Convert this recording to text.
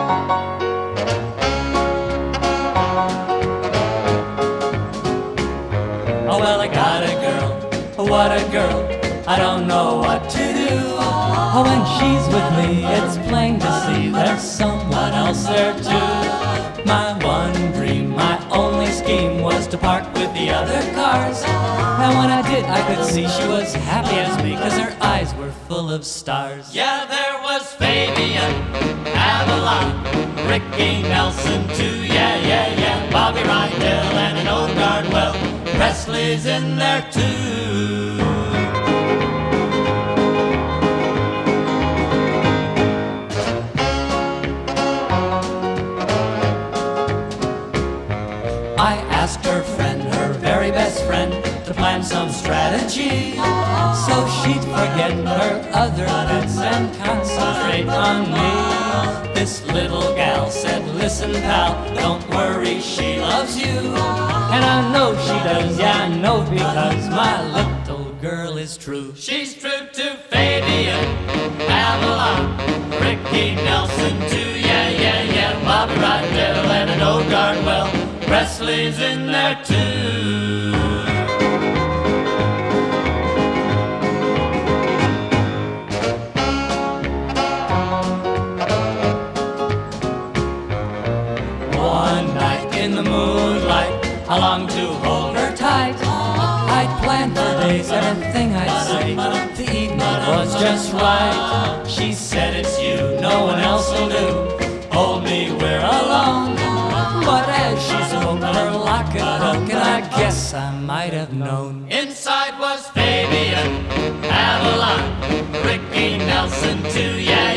Oh, well, I got a girl, what a girl, I don't know what to do. Oh, when she's with me, it's plain to see there's someone else there too. My one dream, my only scheme was to park with the other cars. And when I did, I could see she was happy as me, 'cause her eyes were full of stars. Yeah, there was Fabian, Avalon, Ricky Nelson too, yeah, Bobby Rydell and an old Gardwell, Presley's in there too. I asked her friend, her very best friend, to plan some strategy so she'd forget her other bets and concentrate on me. This little gal said, listen pal, don't worry, she loves you. And I know she does, yeah I know, because my little girl is true. She's true to Fabian, Avalon, Ricky Nelson too, yeah, Bobby Rydell and an old Gardwell, Presley's in there too. One night in the moonlight, I longed to hold her tight. I'd planned for days everything I'd say. The evening was just right. She said, it's you, no one else will do. Hold me, we're alone. But as she spoke, her locket broke, and I guess I might have known. Inside was Fabian, Avalon, Ricky Nelson too, yeah,